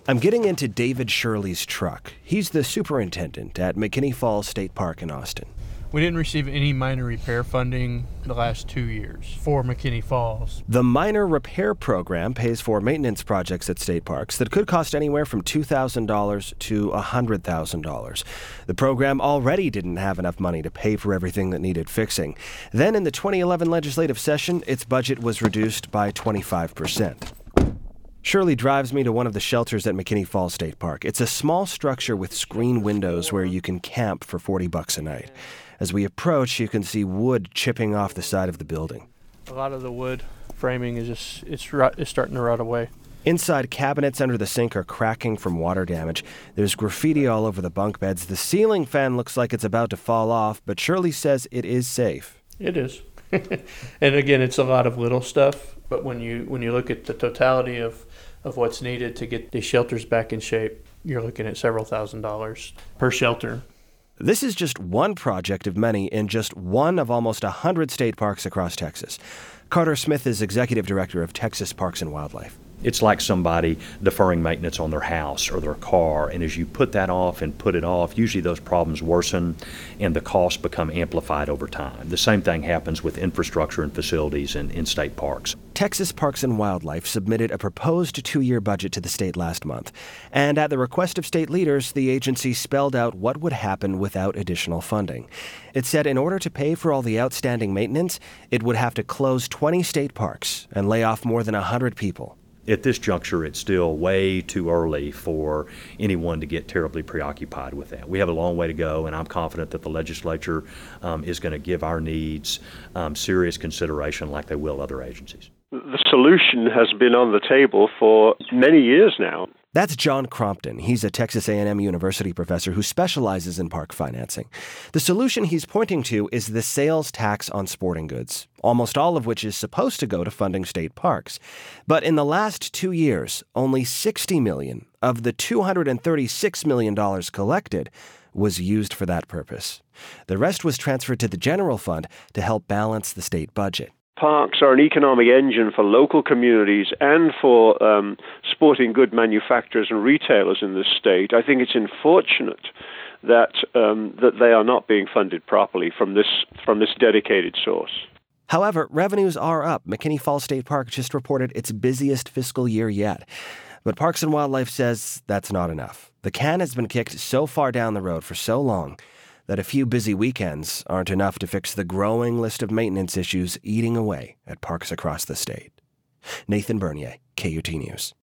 I'm getting into David Shirley's truck. He's the superintendent at McKinney Falls State Park in Austin. We didn't receive any minor repair funding the last 2 years for McKinney Falls. The minor repair program pays for maintenance projects at state parks that could cost anywhere from $2,000 to $100,000. The program already didn't have enough money to pay for everything that needed fixing. Then in the 2011 legislative session, its budget was reduced by 25%. Shirley drives me to one of the shelters at McKinney Falls State Park. It's a small structure with screen windows where you can camp for $40 a night. As we approach, you can see wood chipping off the side of the building. A lot of the wood framing is it's starting to rot away. Inside, cabinets under the sink are cracking from water damage. There's graffiti all over the bunk beds. The ceiling fan looks like it's about to fall off, but Shirley says it is safe. It is. And again, it's a lot of little stuff, but when you look at the totality of what's needed to get these shelters back in shape, you're looking at several $1,000s per shelter. This is just one project of many in just one of almost 100 state parks across Texas. Carter Smith is executive director of Texas Parks and Wildlife. It's like somebody deferring maintenance on their house or their car, and as you put that off and put it off, usually those problems worsen and the costs become amplified over time. The same thing happens with infrastructure and facilities in state parks. Texas Parks and Wildlife submitted a proposed 2-year budget to the state last month, and at the request of state leaders, the agency spelled out what would happen without additional funding. It said in order to pay for all the outstanding maintenance, it would have to close 20 state parks and lay off more than 100 people. At this juncture, it's still way too early for anyone to get terribly preoccupied with that. We have a long way to go, and I'm confident that the legislature is going to give our needs serious consideration like they will other agencies. The solution has been on the table for many years now. That's John Crompton. He's a Texas A&M University professor who specializes in park financing. The solution he's pointing to is the sales tax on sporting goods, almost all of which is supposed to go to funding state parks. But in the last 2 years, only $60 million of the $236 million collected was used for that purpose. The rest was transferred to the general fund to help balance the state budget. Parks are an economic engine for local communities and for sporting good manufacturers and retailers in this state. I think it's unfortunate that they are not being funded properly from this dedicated source. However, revenues are up. McKinney Falls State Park just reported its busiest fiscal year yet. But Parks and Wildlife says that's not enough. The can has been kicked so far down the road for so long that a few busy weekends aren't enough to fix the growing list of maintenance issues eating away at parks across the state. Nathan Bernier, KUT News.